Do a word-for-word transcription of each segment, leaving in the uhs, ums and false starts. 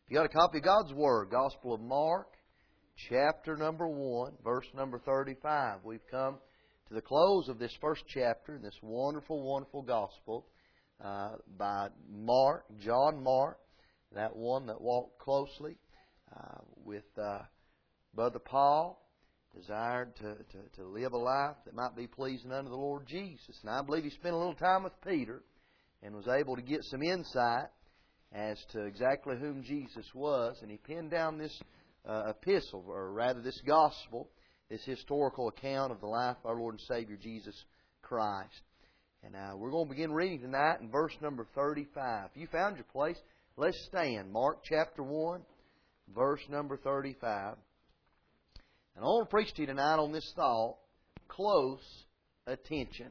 If you got a copy of God's Word, Gospel of Mark, chapter number one, verse number thirty-five. We've come to the close of this first chapter in this wonderful, wonderful Gospel uh, by Mark, John Mark, that one that walked closely uh, with uh, Brother Paul, desired to, to, to live a life that might be pleasing unto the Lord Jesus. And I believe he spent a little time with Peter and was able to get some insight as to exactly whom Jesus was. And he penned down this uh, epistle, or rather this gospel, this historical account of the life of our Lord and Savior Jesus Christ. And uh, we're going to begin reading tonight in verse number thirty-five. If you found your place, let's stand. Mark chapter one, verse number thirty-five. And I want to preach to you tonight on this thought, close attention.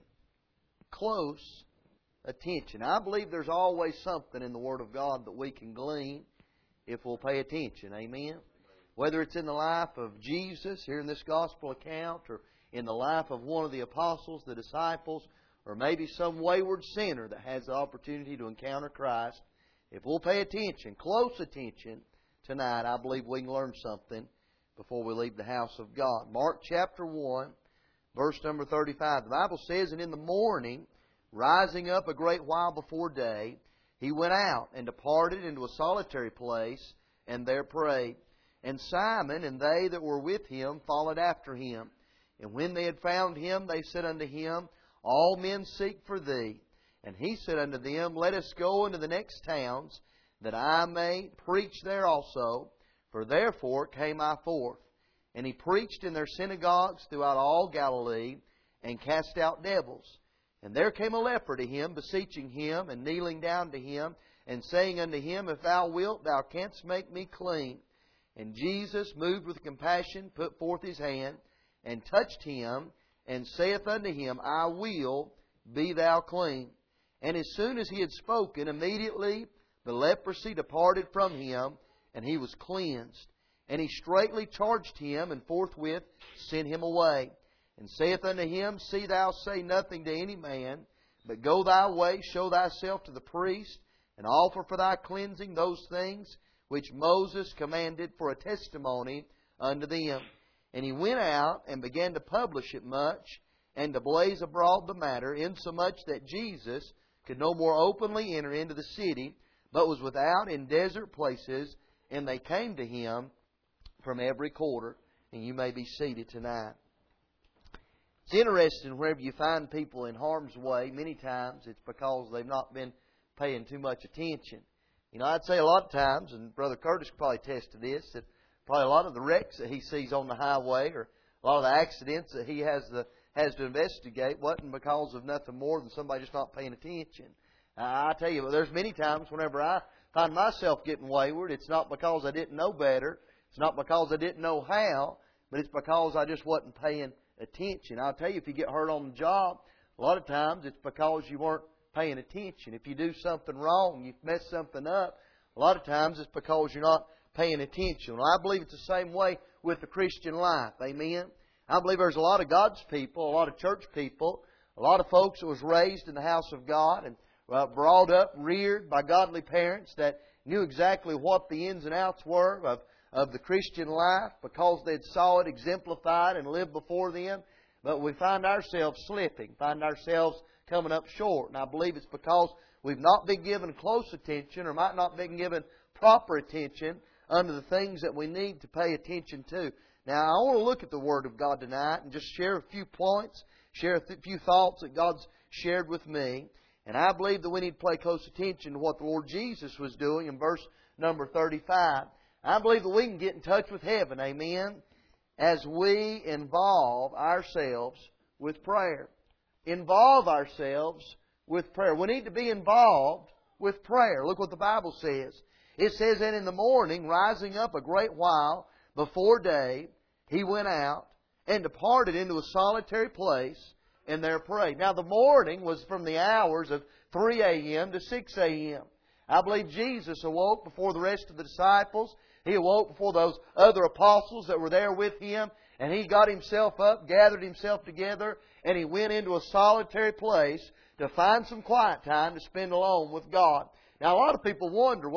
Close attention. I believe there's always something in the Word of God that we can glean if we'll pay attention. Amen? Whether it's in the life of Jesus, here in this Gospel account, or in the life of one of the apostles, the disciples, or maybe some wayward sinner that has the opportunity to encounter Christ, if we'll pay attention, close attention, tonight, I believe we can learn something before we leave the house of God. Mark chapter one, verse number thirty-five. The Bible says, "And in the morning, rising up a great while before day, he went out and departed into a solitary place, and there prayed. And Simon and they that were with him followed after him. And when they had found him, they said unto him, All men seek for thee. And he said unto them, Let us go into the next towns, that I may preach there also. For therefore came I forth. And he preached in their synagogues throughout all Galilee, and cast out devils. And there came a leper to him, beseeching him, and kneeling down to him, and saying unto him, If thou wilt, thou canst make me clean. And Jesus, moved with compassion, put forth his hand, and touched him, and saith unto him, I will, be thou clean. And as soon as he had spoken, immediately the leprosy departed from him, and he was cleansed. And he straightly charged him, and forthwith sent him away. And saith unto him, See thou say nothing to any man, but go thy way, show thyself to the priest, and offer for thy cleansing those things which Moses commanded for a testimony unto them. And he went out and began to publish it much, and to blaze abroad the matter, insomuch that Jesus could no more openly enter into the city, but was without in desert places, and they came to him from every quarter." And you may be seated tonight. It's interesting wherever you find people in harm's way, many times it's because they've not been paying too much attention. You know, I'd say a lot of times, and Brother Curtis could probably attest to this, that probably a lot of the wrecks that he sees on the highway, or a lot of the accidents that he has the has to investigate, wasn't because of nothing more than somebody just not paying attention. Uh, I tell you, there's many times whenever I find myself getting wayward, it's not because I didn't know better, it's not because I didn't know how, but it's because I just wasn't paying attention. I'll tell you, if you get hurt on the job, a lot of times it's because you weren't paying attention. If you do something wrong, you mess something up, a lot of times it's because you're not paying attention. Well, I believe it's the same way with the Christian life. Amen? I believe there's a lot of God's people, a lot of church people, a lot of folks that was raised in the house of God and uh, brought up, reared by godly parents that knew exactly what the ins and outs were of, of the Christian life because they'd saw it exemplified and lived before them. But we find ourselves slipping, find ourselves coming up short. And I believe it's because we've not been given close attention, or might not been given proper attention unto the things that we need to pay attention to. Now, I want to look at the Word of God tonight and just share a few points, share a few thoughts that God's shared with me. And I believe that we need to pay close attention to what the Lord Jesus was doing in verse number thirty-five. I believe that we can get in touch with heaven, amen, as we involve ourselves with prayer. Involve ourselves with prayer. We need to be involved with prayer. Look what the Bible says. It says, And in the morning, rising up a great while before day, he went out and departed into a solitary place, and there prayed. Now the morning was from the hours of three a.m. to six a.m. I believe Jesus awoke before the rest of the disciples. He awoke before those other apostles that were there with Him. And He got Himself up, gathered Himself together, and He went into a solitary place to find some quiet time to spend alone with God. Now, a lot of people wonder, well,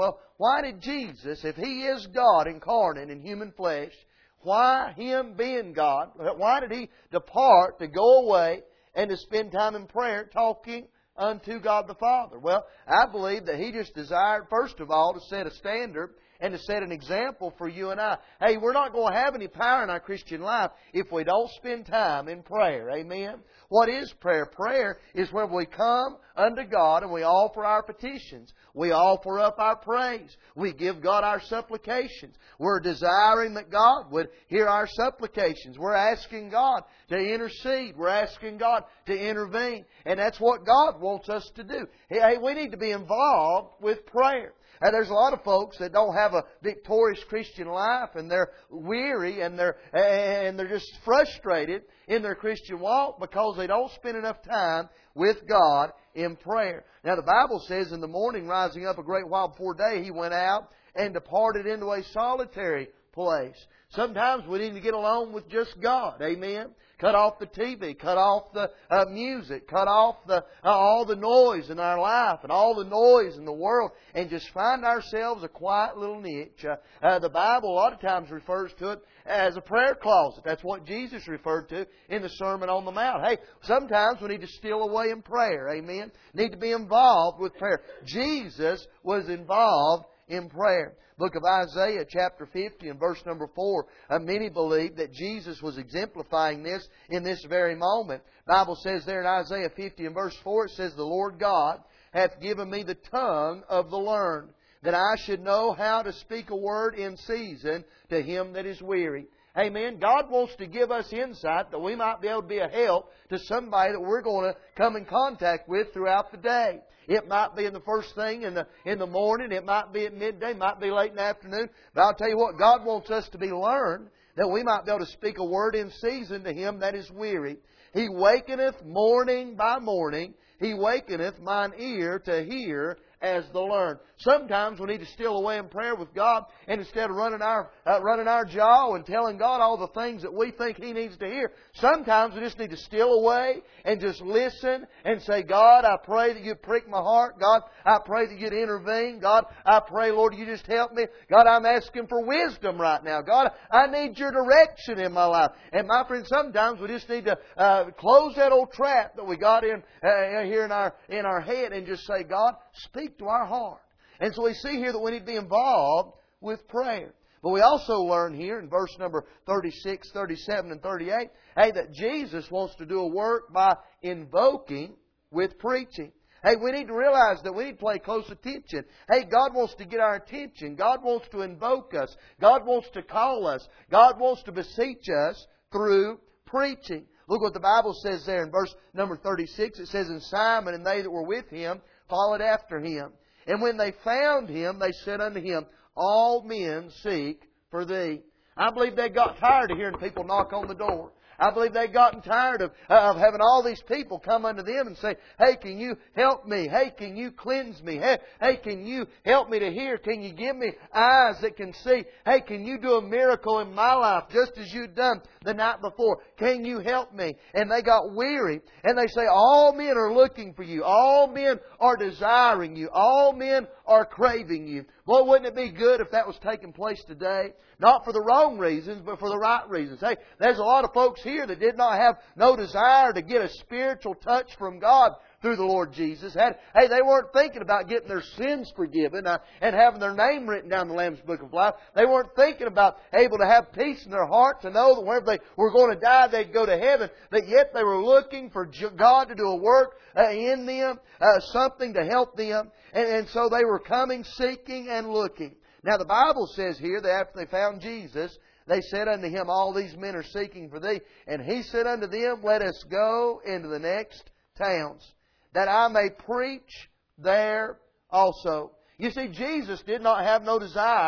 Why did Jesus, if He is God incarnate in human flesh, why Him being God, why did He depart to go away and to spend time in prayer talking unto God the Father? Well, I believe that He just desired, first of all, to set a standard and to set an example for you and I. Hey, we're not going to have any power in our Christian life if we don't spend time in prayer. Amen? What is prayer? Prayer is when we come unto God and we offer our petitions. We offer up our praise. We give God our supplications. We're desiring that God would hear our supplications. We're asking God to intercede. We're asking God to intervene. And that's what God wants us to do. Hey, we need to be involved with prayer. And there's a lot of folks that don't have a victorious Christian life, and they're weary and they're and they're just frustrated in their Christian walk because they don't spend enough time with God in prayer. Now the Bible says, in the morning, rising up a great while before day, He went out and departed into a solitary place. Sometimes we need to get alone with just God. Amen. Cut off the T V, cut off the uh, music, cut off the uh, all the noise in our life and all the noise in the world, and just find ourselves a quiet little niche. Uh, uh, the Bible a lot of times refers to it as a prayer closet. That's what Jesus referred to in the Sermon on the Mount. Hey, sometimes we need to steal away in prayer. Amen. Need to be involved with prayer. Jesus was involved in prayer. Book of Isaiah chapter fifty and verse number four. Uh, many believe that Jesus was exemplifying this in this very moment. The Bible says there in Isaiah fifty and verse four, it says, "The Lord God hath given me the tongue of the learned, that I should know how to speak a word in season to him that is weary." Amen. God wants to give us insight that we might be able to be a help to somebody that we're going to come in contact with throughout the day. It might be in the first thing in the in the morning. It might be at midday. It might be late in the afternoon. But I'll tell you what, God wants us to be learned that we might be able to speak a word in season to him that is weary. He wakeneth morning by morning. He wakeneth mine ear to hear as the learned. Sometimes we need to steal away in prayer with God, and instead of running our uh, running our jaw and telling God all the things that we think He needs to hear, sometimes we just need to steal away and just listen and say, "God, I pray that You'd prick my heart. God, I pray that You'd intervene. God, I pray, Lord, You just help me. God, I'm asking for wisdom right now. God, I need Your direction in my life." And my friend, sometimes we just need to uh, close that old trap that we got in uh, here in our in our head and just say, "God, speak to our heart." And so we see here that we need to be involved with prayer. But we also learn here in verse number thirty-six, thirty-seven, and thirty-eight, hey, that Jesus wants to do a work by invoking with preaching. Hey, we need to realize that we need to pay close attention. Hey, God wants to get our attention. God wants to invoke us. God wants to call us. God wants to beseech us through preaching. Look what the Bible says there in verse number thirty-six. It says, "And Simon and they that were with him followed after him. And when they found him, they said unto him, All men seek for thee." I believe they got tired of hearing people knock on the door. I believe they've gotten tired of, of having all these people come unto them and say, "Hey, can you help me? Hey, can you cleanse me? Hey, hey, can you help me to hear? Can you give me eyes that can see? Hey, can you do a miracle in my life just as you've done the night before? Can you help me?" And they got weary. And they say, "All men are looking for you. All men are desiring you. All men are craving you." Boy, wouldn't it be good if that was taking place today? Not for the wrong reasons, but for the right reasons. Hey, there's a lot of folks here that did not have no desire to get a spiritual touch from God through the Lord Jesus. Had, hey, they weren't thinking about getting their sins forgiven uh, and having their name written down in the Lamb's Book of Life. They weren't thinking about able to have peace in their heart to know that whenever they were going to die, they'd go to heaven. But yet they were looking for God to do a work uh, in them, uh, something to help them. And, and so they were coming, seeking, and looking. Now the Bible says here that after they found Jesus, they said unto him, "All these men are seeking for thee." And he said unto them, "Let us go into the next towns, that I may preach there also." You see, Jesus did not have no desire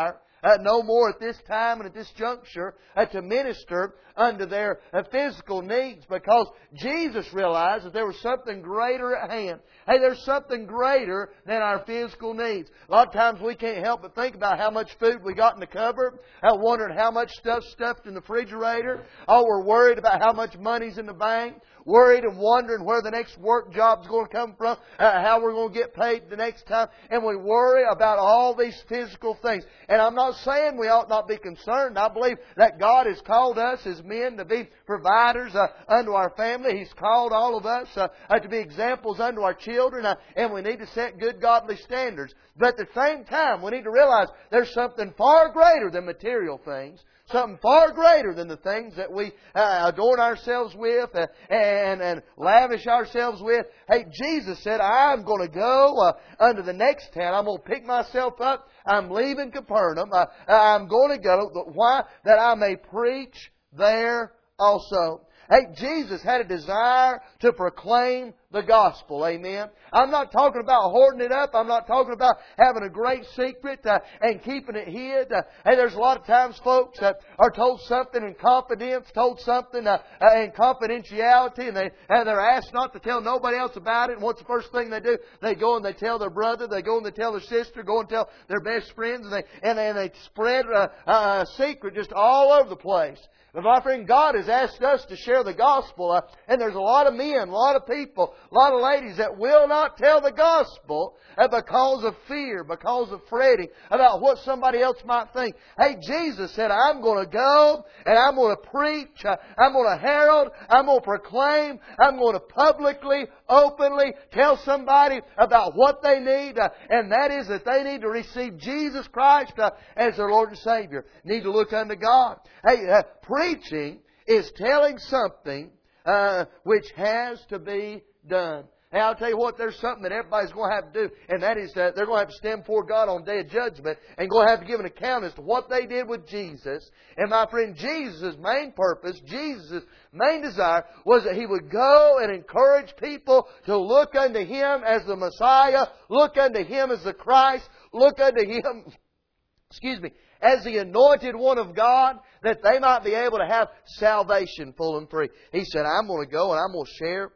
uh, no more at this time and at this juncture uh, to minister unto their uh, physical needs, because Jesus realized that there was something greater at hand. Hey, there's something greater than our physical needs. A lot of times we can't help but think about how much food we got in the cupboard, uh, wondering how much stuff's stuffed in the refrigerator. Oh, we're worried about how much money's in the bank. Worried and wondering where the next work job's going to come from, uh, how we're going to get paid the next time. And we worry about all these physical things. And I'm not saying we ought not be concerned. I believe that God has called us as men to be providers uh, unto our family. He's called all of us uh, uh, to be examples unto our children. Uh, and we need to set good godly standards. But at the same time, we need to realize there's something far greater than material things. Something far greater than the things that we uh, adorn ourselves with uh, and, and lavish ourselves with. Hey, Jesus said, I'm going to go uh, unto the next town. I'm going to pick myself up. I'm leaving Capernaum. Uh, I'm going to go. Why? That I may preach there also. Hey, Jesus had a desire to proclaim the gospel. Amen. I'm not talking about hoarding it up. I'm not talking about having a great secret uh, and keeping it hid. Uh, hey, there's a lot of times folks that are told something in confidence, told something uh, uh, in confidentiality, and, they, and they're asked not to tell nobody else about it. And what's the first thing they do? They go and they tell their brother. They go and they tell their sister. Go and tell their best friends. And they, and they, and they spread a, a secret just all over the place. But my friend, God has asked us to share the gospel. Uh, and there's a lot of men, a lot of people, a lot of ladies that will not tell the gospel uh, because of fear, because of fretting about what somebody else might think. Hey, Jesus said, I'm going to go and I'm going to preach. Uh, I'm going to herald. I'm going to proclaim. I'm going to publicly, openly tell somebody about what they need. Uh, and that is that they need to receive Jesus Christ uh, as their Lord and Savior. Need to look unto God. Hey, uh, preaching is telling something uh, which has to be done. Hey, I'll tell you what, there's something that everybody's going to have to do, and that is that they're going to have to stand before God on the Day of Judgment and going to have to give an account as to what they did with Jesus. And my friend, Jesus' main purpose, Jesus' main desire was that He would go and encourage people to look unto Him as the Messiah, look unto Him as the Christ, look unto Him, excuse me, as the anointed one of God, that they might be able to have salvation full and free. He said, I'm going to go and I'm going to share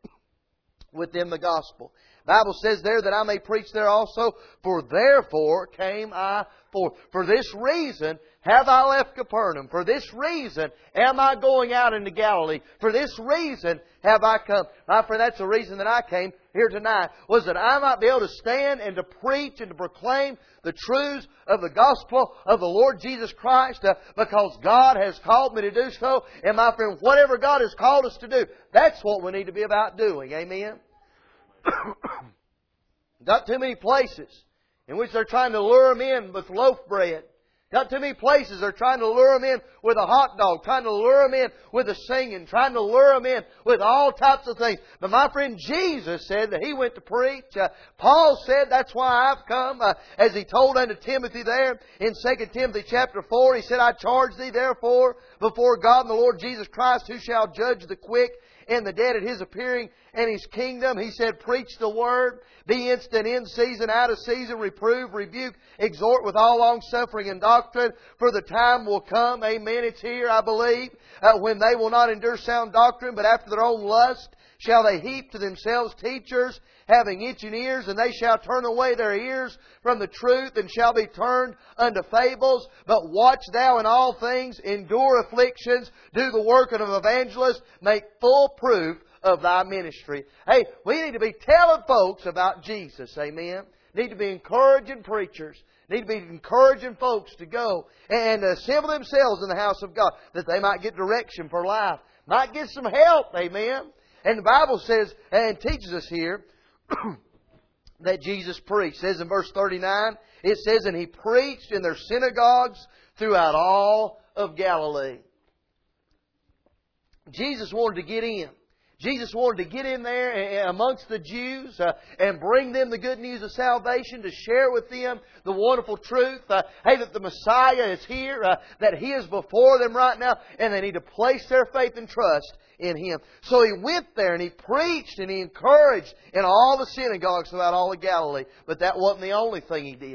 with them the gospel. The Bible says there that I may preach there also, for therefore came I forth. For this reason have I left Capernaum. For this reason am I going out into Galilee. For this reason have I come. My friend, that's the reason that I came here tonight, was that I might be able to stand and to preach and to proclaim the truths of the gospel of the Lord Jesus Christ, uh, because God has called me to do so. And my friend, whatever God has called us to do, that's what we need to be about doing. Amen? Got too many places in which they're trying to lure them in with loaf bread. Got too many places they're trying to lure them in with a hot dog, trying to lure them in with a singing, trying to lure them in with all types of things. But my friend, Jesus said that He went to preach. Uh, Paul said, that's why I've come. Uh, as he told unto Timothy there in Second Timothy chapter four, he said, I charge thee therefore before God and the Lord Jesus Christ, who shall judge the quick and the dead at His appearing and His kingdom. He said, preach the Word. Be instant in season, out of season. Reprove, rebuke, exhort with all long suffering and doctrine. For the time will come, amen, it's here, I believe, uh, when they will not endure sound doctrine, but after their own lust shall they heap to themselves teachers, having itching ears, and they shall turn away their ears from the truth, and shall be turned unto fables. But watch thou in all things, endure afflictions, do the work of an evangelist, make full proof of thy ministry. Hey, we need to be telling folks about Jesus. Amen. Need to be encouraging preachers. Need to be encouraging folks to go and assemble themselves in the house of God, that they might get direction for life, might get some help. Amen. And the Bible says and teaches us here that Jesus preached. It says in verse thirty-nine, it says, and He preached in their synagogues throughout all of Galilee. Jesus wanted to get in. Jesus wanted to get in there amongst the Jews uh, and bring them the good news of salvation, to share with them the wonderful truth. Uh, hey, that the Messiah is here, uh, that He is before them right now, and they need to place their faith and trust in Him. So He went there and He preached and He encouraged in all the synagogues throughout all of Galilee. But that wasn't the only thing He did.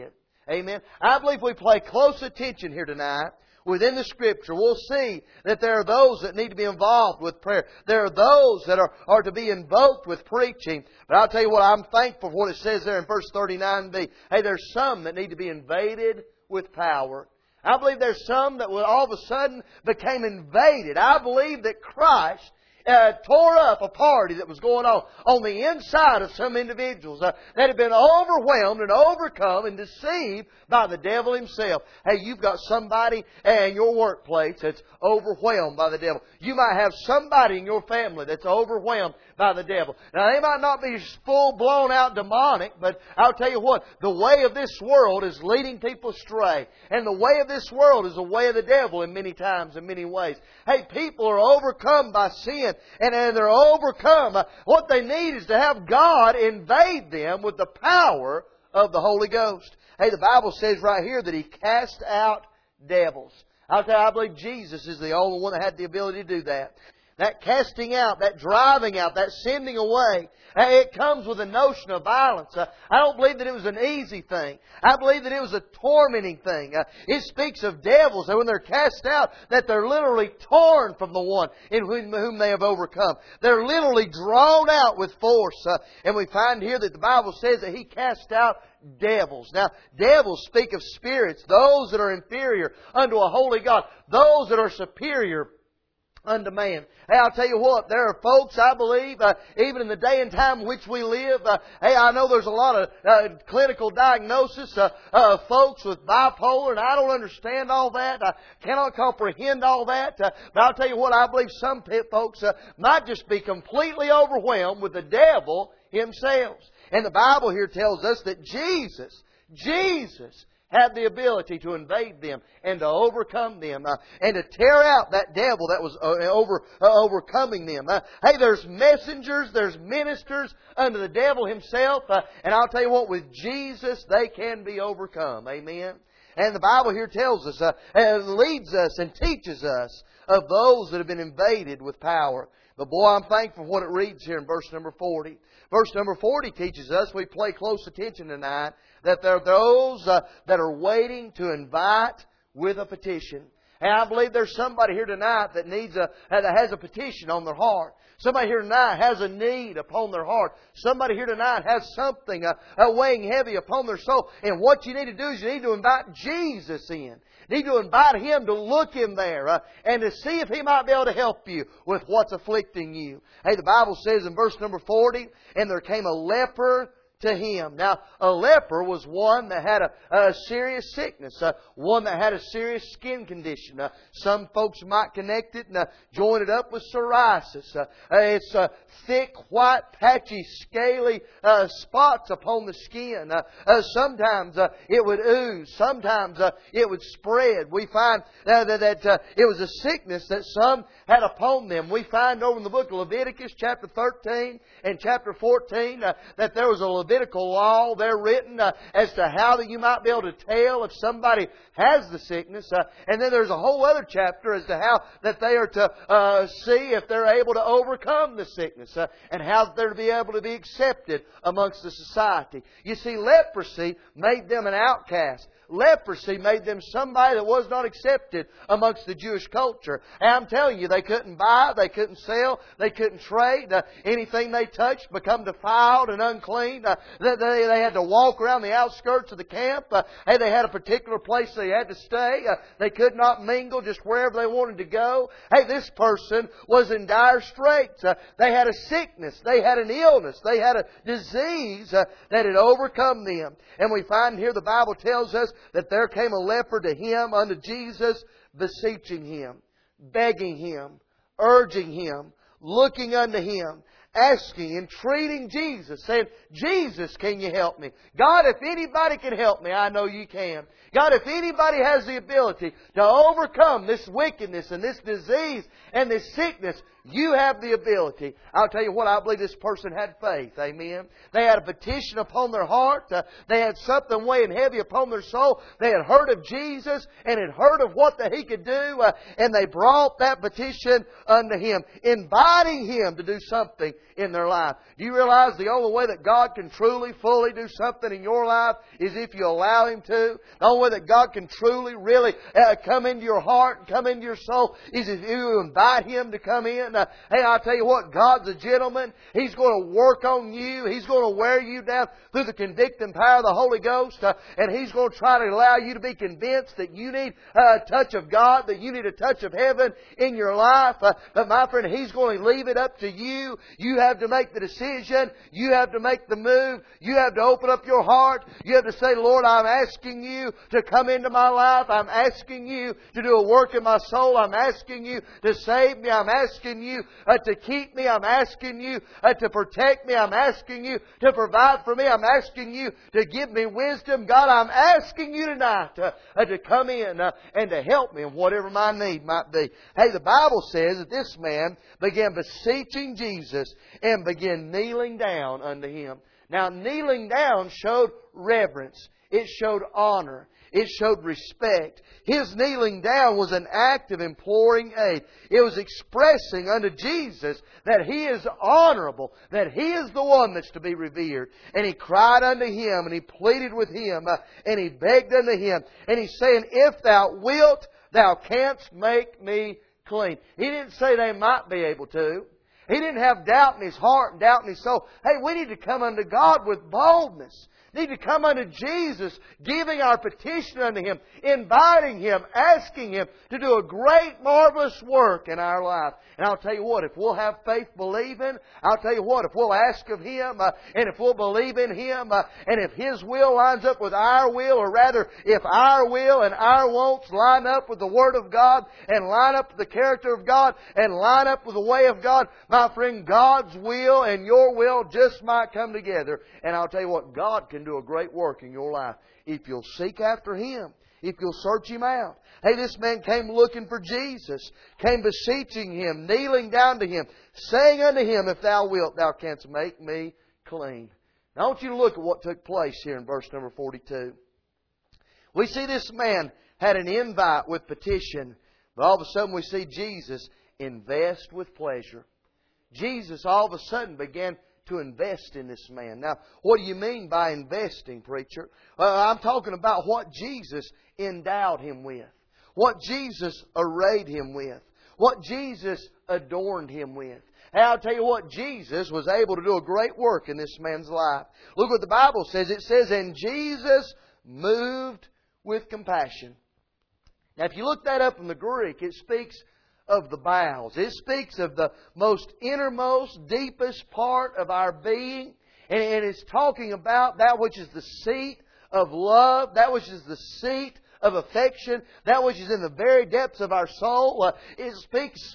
Amen. I believe we pay close attention here tonight within the Scripture, we'll see that there are those that need to be involved with prayer. There are those that are, are to be invoked with preaching. But I'll tell you what, I'm thankful for what it says there in verse thirty-nine b. Hey, there's some that need to be invaded with power. I believe there's some that will all of a sudden became invaded. I believe that Christ Uh, tore up a party that was going on on the inside of some individuals uh, that had been overwhelmed and overcome and deceived by the devil himself. Hey, you've got somebody in your workplace that's overwhelmed by the devil. You might have somebody in your family that's overwhelmed by the devil. Now, they might not be full blown out demonic, but I'll tell you what, the way of this world is leading people astray. And the way of this world is the way of the devil in many times, in many ways. Hey, people are overcome by sin. And, and they're overcome. What they need is to have God invade them with the power of the Holy Ghost. Hey, the Bible says right here that He cast out devils. I'll tell you, I believe Jesus is the only one that had the ability to do that. That casting out, that driving out, that sending away, it comes with a notion of violence. I don't believe that it was an easy thing. I believe that it was a tormenting thing. It speaks of devils, that when they're cast out, that they're literally torn from the one in whom they have overcome. They're literally drawn out with force. And we find here that the Bible says that He cast out devils. Now, devils speak of spirits, those that are inferior unto a holy God, those that are superior unto man. Hey, I'll tell you what, there are folks, I believe, uh, even in the day and time in which we live, uh, hey, I know there's a lot of uh, clinical diagnosis of uh, uh, folks with bipolar, and I don't understand all that. I cannot comprehend all that. Uh, but I'll tell you what, I believe some folks uh, might just be completely overwhelmed with the devil himself. And the Bible here tells us that Jesus, Jesus, had the ability to invade them and to overcome them uh, and to tear out that devil that was uh, over uh, overcoming them. Uh, hey, there's messengers, there's ministers unto the devil himself, uh, and I'll tell you what, with Jesus they can be overcome. Amen. And the Bible here tells us, uh, and leads us and teaches us of those that have been invaded with power. But boy, I'm thankful for what it reads here in verse number forty. Verse number forty teaches us, we pay close attention tonight, that there are those uh, that are waiting to invite with a petition. And I believe there's somebody here tonight that needs a that has a petition on their heart. Somebody here tonight has a need upon their heart. Somebody here tonight has something uh, uh, weighing heavy upon their soul. And what you need to do is you need to invite Jesus in. You need to invite Him to look in there uh, and to see if He might be able to help you with what's afflicting you. Hey, the Bible says in verse number forty, and there came a leper to Him. Now, a leper was one that had a, a serious sickness, uh, one that had a serious skin condition. Uh, some folks might connect it and uh, join it up with psoriasis. Uh, it's uh, thick, white, patchy, scaly uh, spots upon the skin. Uh, uh, sometimes uh, it would ooze. Sometimes uh, it would spread. We find uh, that, that uh, it was a sickness that some had upon them. We find over in the book of Leviticus, chapter thirteen and chapter fourteen, uh, that there was a Levitical law there written uh, as to how that you might be able to tell if somebody has the sickness. Uh, and then there's a whole other chapter as to how that they are to uh, see if they're able to overcome the sickness uh, and how they're to be able to be accepted amongst the society. You see, leprosy made them an outcast. Leprosy made them somebody that was not accepted amongst the Jewish culture. And I'm telling you, they couldn't buy, they couldn't sell, they couldn't trade. Uh, anything they touched become defiled and unclean. Uh, they, they, they had to walk around the outskirts of the camp. Uh, hey, they had a particular place they had to stay. Uh, they could not mingle just wherever they wanted to go. Hey, this person was in dire straits. Uh, they had a sickness. They had an illness. They had a disease uh, that had overcome them. And we find here the Bible tells us that there came a leper to Him, unto Jesus, beseeching Him, begging Him, urging Him, looking unto Him, asking, entreating Jesus, saying, Jesus, can you help me? God, if anybody can help me, I know you can. God, if anybody has the ability to overcome this wickedness and this disease and this sickness, you have the ability. I'll tell you what, I believe this person had faith. Amen. They had a petition upon their heart. Uh, they had something weighing heavy upon their soul. They had heard of Jesus and had heard of what that He could do. Uh, and they brought that petition unto Him, inviting Him to do something in their life. Do you realize the only way that God God can truly, fully do something in your life is if you allow Him to. The only way that God can truly, really uh, come into your heart and come into your soul is if you invite Him to come in. Uh, hey, I'll tell you what, God's a gentleman. He's going to work on you. He's going to wear you down through the convicting power of the Holy Ghost. Uh, and He's going to try to allow you to be convinced that you need a touch of God, that you need a touch of heaven in your life. Uh, but my friend, He's going to leave it up to you. You have to make the decision. You have to make the move. You have to open up your heart. You have to say, Lord, I'm asking You to come into my life. I'm asking You to do a work in my soul. I'm asking You to save me. I'm asking You uh, to keep me. I'm asking You uh, to protect me. I'm asking You to provide for me. I'm asking You to give me wisdom. God, I'm asking You tonight uh, uh, to come in uh, and to help me in whatever my need might be. Hey, the Bible says that this man began beseeching Jesus and began kneeling down unto Him. Now, kneeling down showed reverence. It showed honor. It showed respect. His kneeling down was an act of imploring aid. It was expressing unto Jesus that He is honorable, that He is the one that's to be revered. And he cried unto Him, and he pleaded with Him, uh, and he begged unto Him. And he's saying, if Thou wilt, Thou canst make me clean. He didn't say they might be able to. He didn't have doubt in his heart and doubt in his soul. Hey, we need to come unto God with boldness. Need to come unto Jesus, giving our petition unto Him, inviting Him, asking Him to do a great, marvelous work in our life. And I'll tell you what, if we'll have faith believing, I'll tell you what, if we'll ask of Him, uh, and if we'll believe in Him, uh, and if His will lines up with our will, or rather, if our will and our wants line up with the Word of God, and line up with the character of God, and line up with the way of God, my friend, God's will and your will just might come together. And I'll tell you what, God can do a great work in your life if you'll seek after Him, if you'll search Him out. Hey, this man came looking for Jesus, came beseeching Him, kneeling down to Him, saying unto Him, if Thou wilt, Thou canst make me clean. Now I want you to look at what took place here in verse number forty-two. We see this man had an invite with petition, but all of a sudden we see Jesus invest with pleasure. Jesus all of a sudden began to invest in this man. Now, what do you mean by investing, preacher? Uh, I'm talking about what Jesus endowed him with. What Jesus arrayed him with. What Jesus adorned him with. Hey, I'll tell you what, Jesus was able to do a great work in this man's life. Look what the Bible says. It says, and Jesus moved with compassion. Now, if you look that up in the Greek, it speaks of the bowels. It speaks of the most innermost, deepest part of our being. And it's talking about that which is the seat of love, that which is the seat of affection, that which is in the very depths of our soul. Uh, it speaks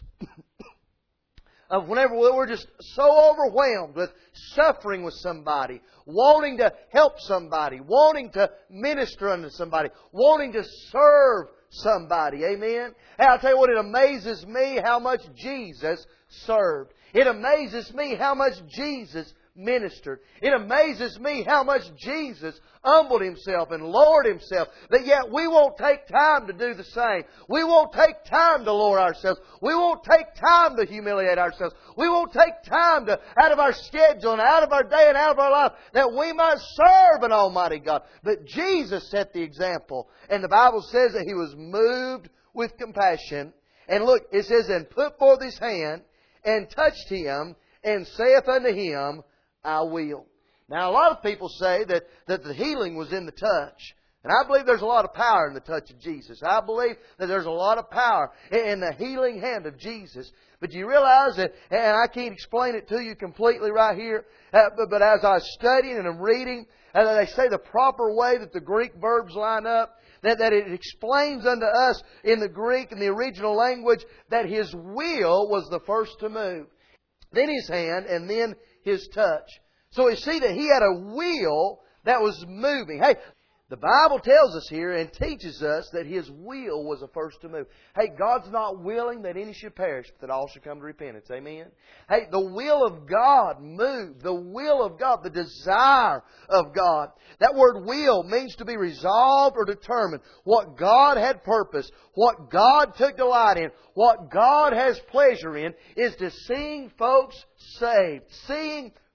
of whenever we're just so overwhelmed with suffering with somebody, wanting to help somebody, wanting to minister unto somebody, wanting to serve somebody. Amen? And I'll tell you what, it amazes me how much Jesus served. It amazes me how much Jesus ministered. It amazes me how much Jesus humbled Himself and lowered Himself, that yet we won't take time to do the same. We won't take time to lower ourselves. We won't take time to humiliate ourselves. We won't take time to, out of our schedule and out of our day and out of our life, that we might serve an Almighty God. But Jesus set the example. And the Bible says that He was moved with compassion. And look, it says, and put forth His hand and touched him and saith unto him, I will. Now, a lot of people say that, that the healing was in the touch. And I believe there's a lot of power in the touch of Jesus. I believe that there's a lot of power in the healing hand of Jesus. But do you realize that, and I can't explain it to you completely right here, uh, but, but as I was studying and I'm reading, uh, they say the proper way that the Greek verbs line up, that, that it explains unto us in the Greek, in the original language, that His will was the first to move. Then His hand, and then His touch. So we see that He had a will that was moving. Hey, the Bible tells us here and teaches us that His will was the first to move. Hey, God's not willing that any should perish, but that all should come to repentance. Amen? Hey, the will of God moved. The will of God, the desire of God. That word will means to be resolved or determined. What God had purposed, what God took delight in, what God has pleasure in, is to seeing folks saved, seeing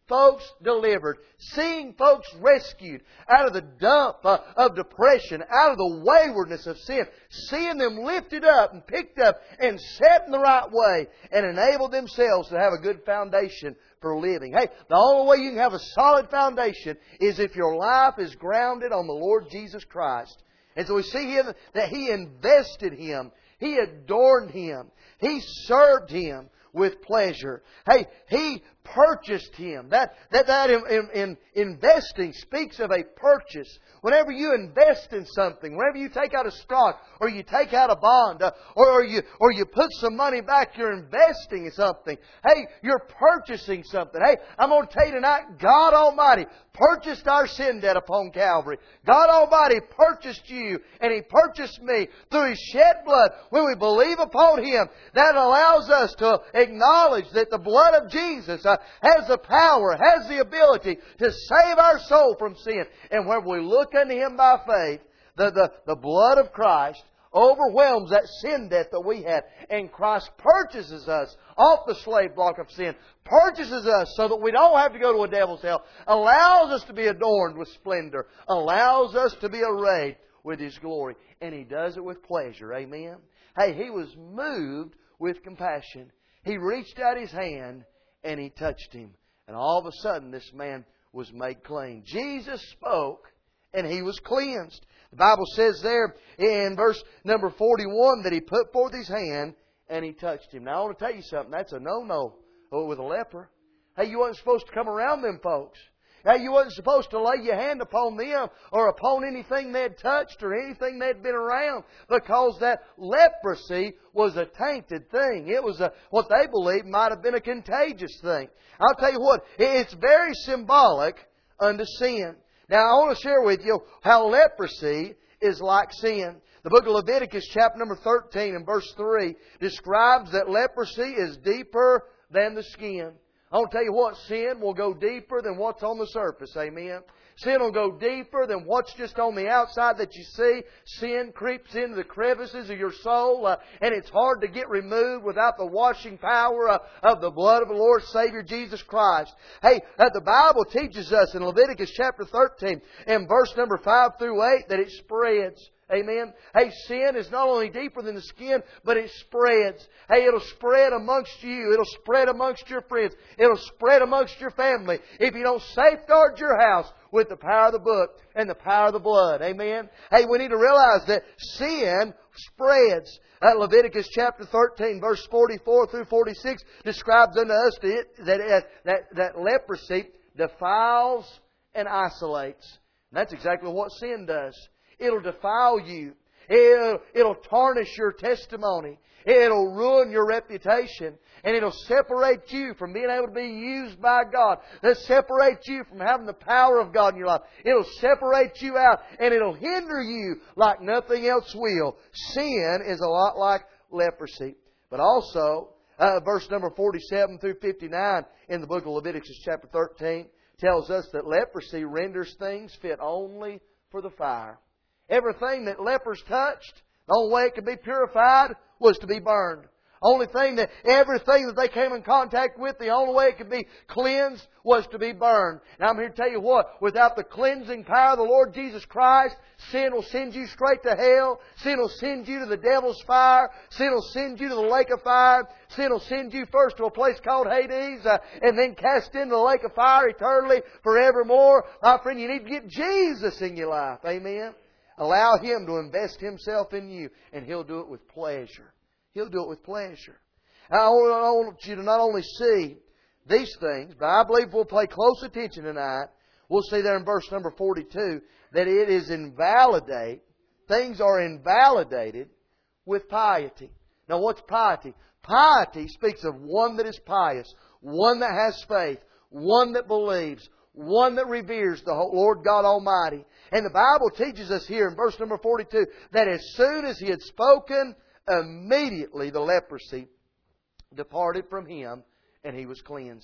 folks delivered, seeing folks rescued out of the dump uh, of depression, out of the waywardness of sin, seeing them lifted up and picked up and set in the right way and enabled themselves to have a good foundation for living. Hey, the only way you can have a solid foundation is if your life is grounded on the Lord Jesus Christ. And so we see here that He invested Him. He adorned Him. He served Him with pleasure. Hey, He purchased Him. That that that in, in, in investing speaks of a purchase. Whenever you invest in something, whenever you take out a stock or you take out a bond uh, or, or you or you put some money back, you're investing in something. Hey, you're purchasing something. Hey, I'm going to tell you tonight, God Almighty purchased our sin debt upon Calvary. God Almighty purchased you and He purchased me through His shed blood. When we believe upon Him, that allows us to acknowledge that the blood of Jesus uh, has the power, has the ability to save our soul from sin. And when we look unto Him by faith, the, the, the blood of Christ overwhelms that sin debt that we had. And Christ purchases us off the slave block of sin. Purchases us so that we don't have to go to a devil's hell. Allows us to be adorned with splendor. Allows us to be arrayed with His glory. And He does it with pleasure. Amen? Hey, He was moved with compassion. He reached out His hand and He touched him. And all of a sudden this man was made clean. Jesus spoke and he was cleansed. The Bible says there in verse number forty-one that He put forth His hand and He touched him. Now I want to tell you something. That's a no-no with a leper. Hey, you wasn't supposed to come around them folks. Hey, you wasn't supposed to lay your hand upon them or upon anything they had touched or anything they had been around, because that leprosy was a tainted thing. It was a, what they believed might have been a contagious thing. I'll tell you what, it's very symbolic unto sin. Now I want to share with you how leprosy is like sin. The book of Leviticus chapter number thirteen and verse three describes that leprosy is deeper than the skin. I want to tell you what, sin will go deeper than what's on the surface. Amen. Sin will go deeper than what's just on the outside that you see. Sin creeps into the crevices of your soul, uh, and it's hard to get removed without the washing power uh, of the blood of the Lord Savior Jesus Christ. Hey, uh, the Bible teaches us in Leviticus chapter thirteen and verse number five through eight that it spreads. Amen. Hey, sin is not only deeper than the skin, but it spreads. Hey, it'll spread amongst you. It'll spread amongst your friends. It'll spread amongst your family if you don't safeguard your house with the power of the book and the power of the blood. Amen. Hey, we need to realize that sin spreads. Uh, Leviticus chapter thirteen, verse forty-four through forty-six describes unto us that, that, uh, that, that leprosy defiles and isolates. And that's exactly what sin does. It'll defile you. It'll, it'll tarnish your testimony. It'll ruin your reputation. And it'll separate you from being able to be used by God. It'll separate you from having the power of God in your life. It'll separate you out and it'll hinder you like nothing else will. Sin is a lot like leprosy. But also, uh, verse number forty-seven through fifty-nine in the book of Leviticus chapter thirteen tells us that leprosy renders things fit only for the fire. Everything that lepers touched, the only way it could be purified was to be burned. Only thing that, everything that they came in contact with, the only way it could be cleansed was to be burned. Now I'm here to tell you what, without the cleansing power of the Lord Jesus Christ, sin will send you straight to hell. Sin will send you to the devil's fire. Sin will send you to the lake of fire. Sin will send you first to a place called Hades, uh, and then cast into the lake of fire eternally forevermore. My friend, you need to get Jesus in your life. Amen. Allow Him to invest Himself in you, and He'll do it with pleasure. He'll do it with pleasure. I want you to not only see these things, but I believe we'll pay close attention tonight. We'll see there in verse number forty-two that it is invalidate. Things are invalidated with piety. Now what's piety? Piety speaks of one that is pious, one that has faith, one that believes, one that reveres the Lord God Almighty. And the Bible teaches us here in verse number forty-two that as soon as He had spoken, immediately the leprosy departed from him and he was cleansed.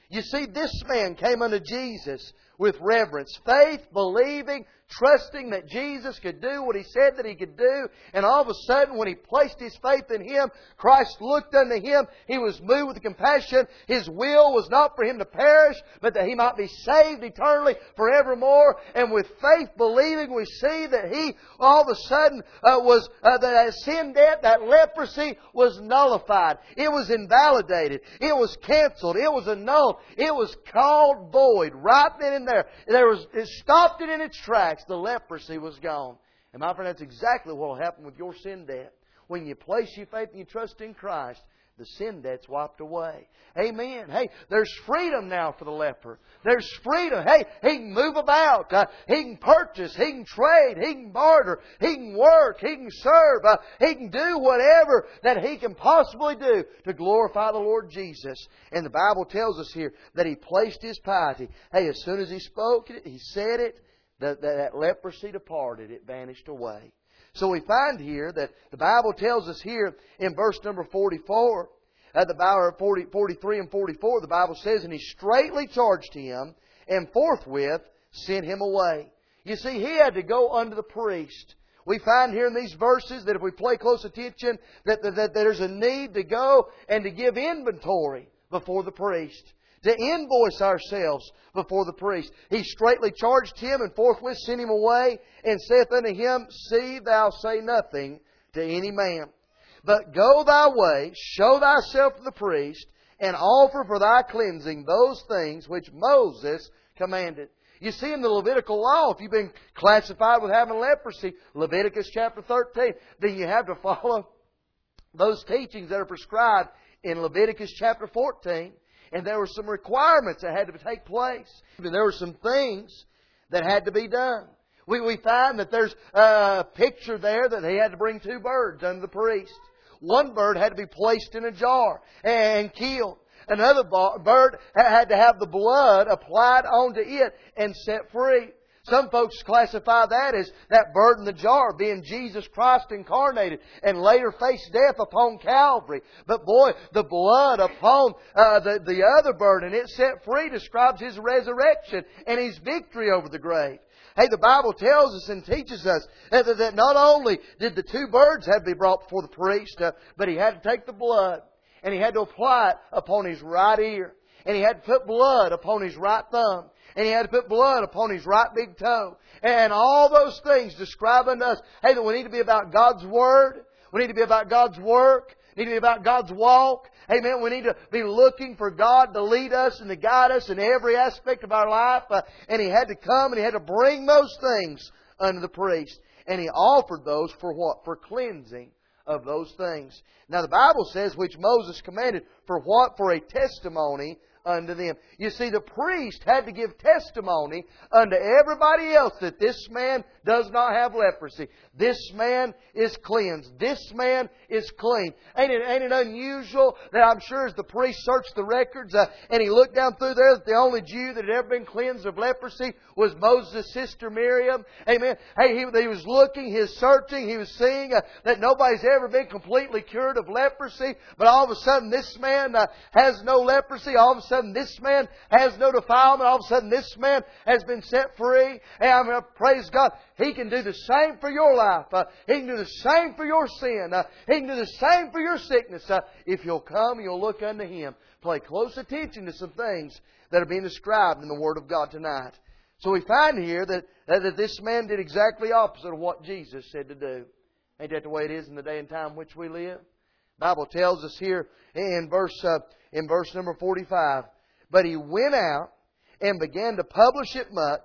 You see, this man came unto Jesus with reverence, faith, believing, trusting that Jesus could do what He said that He could do. And all of a sudden, when he placed his faith in Him, Christ looked unto him. He was moved with compassion. His will was not for him to perish, but that he might be saved eternally forevermore. And with faith, believing, we see that he all of a sudden uh, was, uh, that sin debt, that leprosy was nullified. It was invalidated. It was canceled. It was annulled. It was called void. Right then and there. There was, it stopped it in its tracks. The leprosy was gone. And my friend, that's exactly what will happen with your sin debt. When you place your faith and you trust in Christ, the sin debt's wiped away. Amen. Hey, there's freedom now for the leper. There's freedom. Hey, he can move about. Uh, he can purchase. He can trade. He can barter. He can work. He can serve. Uh, he can do whatever that he can possibly do to glorify the Lord Jesus. And the Bible tells us here that he placed his piety. Hey, as soon as he spoke it, he said it, that, that leprosy departed. It vanished away. So we find here that the Bible tells us here in verse number forty-four, uh, the Bible forty, forty-three and forty-four, the Bible says, and he straightly charged him and forthwith sent him away. You see, he had to go unto the priest. We find here in these verses that if we pay close attention, that, that, that there's a need to go and to give inventory before the priest, to invoice ourselves before the priest. He straightly charged him and forthwith sent him away and saith unto him, See thou say nothing to any man, but go thy way, show thyself to the priest, and offer for thy cleansing those things which Moses commanded. You see, in the Levitical law, if you've been classified with having leprosy, Leviticus chapter thirteen, then you have to follow those teachings that are prescribed in Leviticus chapter fourteen. And there were some requirements that had to take place. And there were some things that had to be done. We, we find that there's a picture there that he had to bring two birds unto the priest. One bird had to be placed in a jar and killed. Another bird had to have the blood applied onto it and set free. Some folks classify that as that bird in the jar being Jesus Christ incarnated and later faced death upon Calvary. But boy, the blood upon uh, the, the other bird and it set free describes His resurrection and His victory over the grave. Hey, the Bible tells us and teaches us that, that not only did the two birds have to be brought before the priest, uh, but he had to take the blood and he had to apply it upon his right ear. And he had to put blood upon his right thumb. And he had to put blood upon his right big toe. And all those things describe unto us, hey, that we need to be about God's Word. We need to be about God's work. We need to be about God's walk. Amen. We need to be looking for God to lead us and to guide us in every aspect of our life. Uh, and he had to come and he had to bring those things unto the priest. And he offered those for what? For cleansing of those things. Now the Bible says, which Moses commanded, for what? For a testimony unto them. You see, the priest had to give testimony unto everybody else that this man does not have leprosy. This man is cleansed. This man is clean. Ain't it, ain't it unusual that I'm sure as the priest searched the records uh, and he looked down through there that the only Jew that had ever been cleansed of leprosy was Moses' sister Miriam. Amen. Hey, he, he was looking, he was searching, he was seeing uh, that nobody's ever been completely cured of leprosy. But all of a sudden this man uh, has no leprosy. All of a sudden this man has no defilement. All of a sudden this man has been set free. And I'm going to praise God. He can do the same for your life. Uh, he can do the same for your sin. Uh, he can do the same for your sickness. Uh, if you'll come, you'll look unto Him. Pay close attention to some things that are being described in the Word of God tonight. So we find here that, uh, that this man did exactly opposite of what Jesus said to do. Ain't that the way it is in the day and time in which we live? The Bible tells us here in verse, uh, in verse number forty-five, but he went out and began to publish it much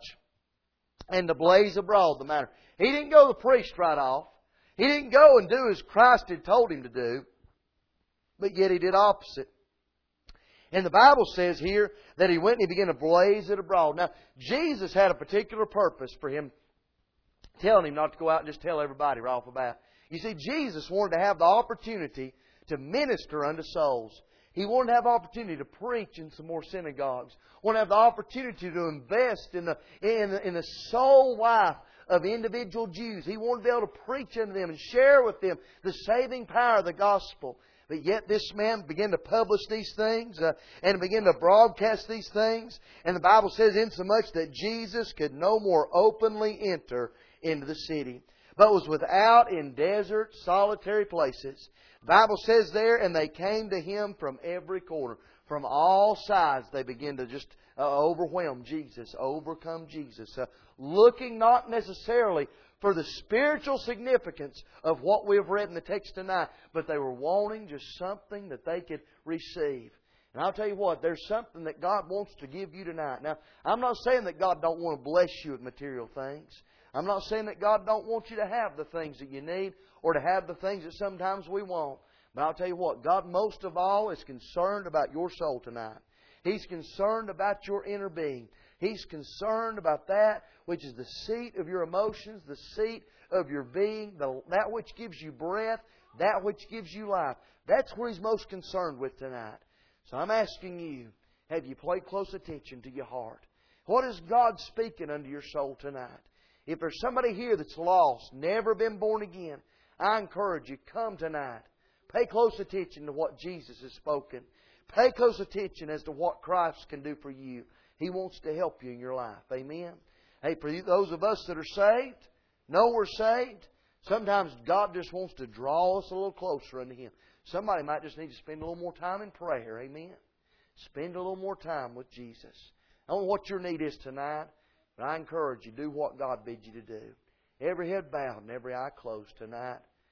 and to blaze abroad the matter. He didn't go to the priest right off. He didn't go and do as Christ had told him to do. But yet he did opposite. And the Bible says here that he went and he began to blaze it abroad. Now, Jesus had a particular purpose for him telling him not to go out and just tell everybody right off the bat. You see, Jesus wanted to have the opportunity to minister unto souls. He wanted to have the opportunity to preach in some more synagogues. Wanted to have the opportunity to invest in the, in the, in the soul life of individual Jews. He wanted to be able to preach unto them and share with them the saving power of the gospel. But yet this man began to publish these things uh, and began to broadcast these things. And the Bible says insomuch that Jesus could no more openly enter into the city, but was without in desert, solitary places. The Bible says there, and they came to Him from every corner. From all sides they began to just uh, overwhelm Jesus, overcome Jesus. Uh, looking not necessarily for the spiritual significance of what we have read in the text tonight, but they were wanting just something that they could receive. And I'll tell you what, there's something that God wants to give you tonight. Now, I'm not saying that God don't want to bless you with material things. I'm not saying that God don't want you to have the things that you need or to have the things that sometimes we want. But I'll tell you what, God most of all is concerned about your soul tonight. He's concerned about your inner being. He's concerned about that which is the seat of your emotions, the seat of your being, the, that which gives you breath, that which gives you life. That's what He's most concerned with tonight. So I'm asking you, have you paid close attention to your heart? What is God speaking unto your soul tonight? If there's somebody here that's lost, never been born again, I encourage you, come tonight. Pay close attention to what Jesus has spoken. Pay close attention as to what Christ can do for you. He wants to help you in your life. Amen? Hey, for you, those of us that are saved, know we're saved. Sometimes God just wants to draw us a little closer unto Him. Somebody might just need to spend a little more time in prayer. Amen? Spend a little more time with Jesus. I don't know what your need is tonight, but I encourage you, do what God bids you to do. Every head bowed and every eye closed tonight.